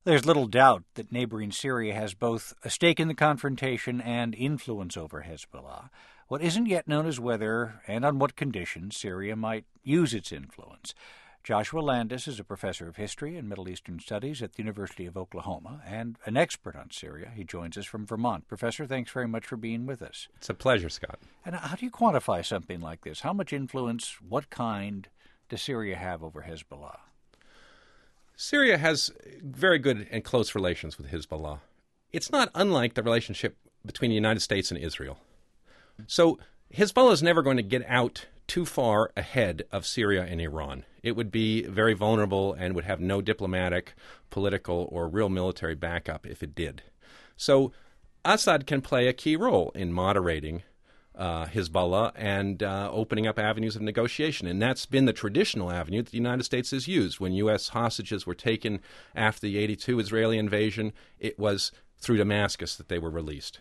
There's little doubt that neighboring Syria has both a stake in the confrontation and influence over Hezbollah. What isn't yet known is whether and on what conditions Syria might use its influence. Joshua Landis is a professor of history and Middle Eastern studies at the University of Oklahoma and an expert on Syria. He joins us from Vermont. Professor, thanks very much for being with us. It's a pleasure, Scott. And how do you quantify something like this? How much influence, what kind, does Syria have over Hezbollah? Syria has very good and close relations with Hezbollah. It's not unlike the relationship between the United States and Israel. So Hezbollah is never going to get out too far ahead of Syria and Iran. It would be very vulnerable and would have no diplomatic, political, or real military backup if it did. So Assad can play a key role in moderating Hezbollah and opening up avenues of negotiation. And that's been the traditional avenue that the United States has used. When U.S. hostages were taken after the 1982 Israeli invasion, it was through Damascus that they were released.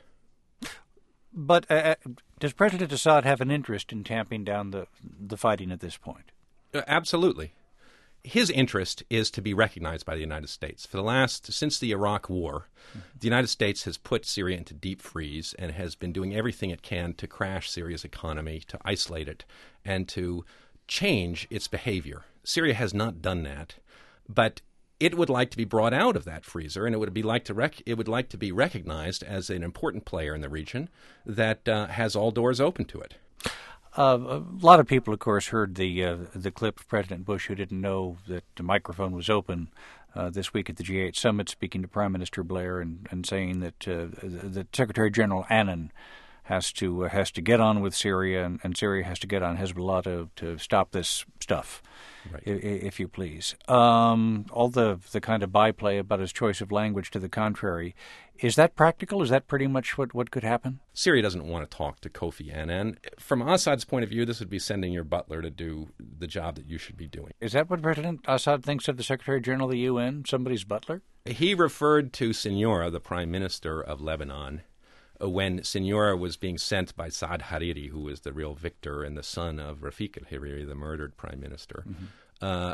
But does President Assad have an interest in tamping down the fighting at this point? Absolutely. His interest is to be recognized by the United States. Since the Iraq War, the United States has put Syria into deep freeze and has been doing everything it can to crash Syria's economy, to isolate it, and to change its behavior. Syria has not done that, but it would like to be brought out of that freezer, and it would like to be recognized as an important player in the region that has all doors open to it. A lot of people, of course, heard the clip of President Bush, who didn't know that the microphone was open this week at the G8 summit, speaking to Prime Minister Blair and saying that Secretary General Annan has to get on with Syria, and Syria has to get on Hezbollah to stop this stuff, right, if you please. All the kind of byplay about his choice of language to the contrary, is that practical? Is that pretty much what could happen? Syria doesn't want to talk to Kofi Annan. From Assad's point of view, this would be sending your butler to do the job that you should be doing. Is that what President Assad thinks of the Secretary General of the UN, somebody's butler? He referred to Sinora, the Prime Minister of Lebanon, when Sinora was being sent by Saad Hariri, who was the real victor and the son of Rafiq al-Hariri, the murdered prime minister. Mm-hmm.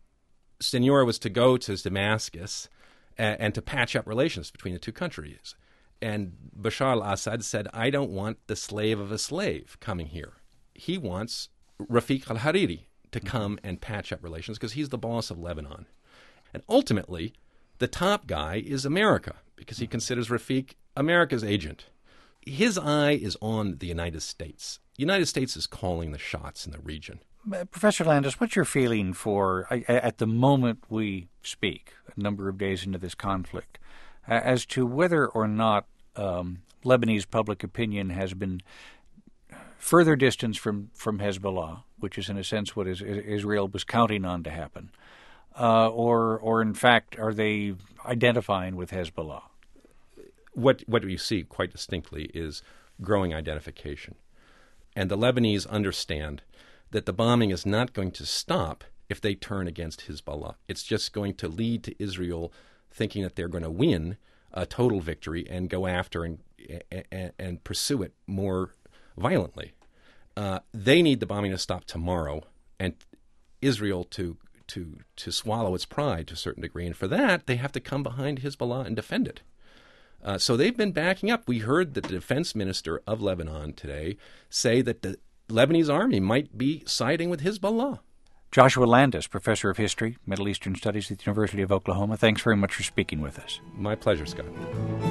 Sinora was to go to Damascus and to patch up relations between the two countries. And Bashar al-Assad said, I don't want the slave of a slave coming here. He wants Rafiq al-Hariri to come and patch up relations because he's the boss of Lebanon. And ultimately, the top guy is America because he considers Rafiq America's agent. His eye is on the United States. The United States is calling the shots in the region. Professor Landis, what's your feeling for, at the moment we speak, a number of days into this conflict, as to whether or not Lebanese public opinion has been further distanced from Hezbollah, which is in a sense what Israel was counting on to happen, or in fact, are they identifying with Hezbollah? What we see quite distinctly is growing identification. And the Lebanese understand that the bombing is not going to stop if they turn against Hezbollah. It's just going to lead to Israel thinking that they're going to win a total victory and go after and pursue it more violently. They need the bombing to stop tomorrow and Israel to swallow its pride to a certain degree. And for that, they have to come behind Hezbollah and defend it. So they've been backing up. We heard the defense minister of Lebanon today say that the Lebanese army might be siding with Hezbollah. Joshua Landis, professor of history, Middle Eastern studies at the University of Oklahoma. Thanks very much for speaking with us. My pleasure, Scott.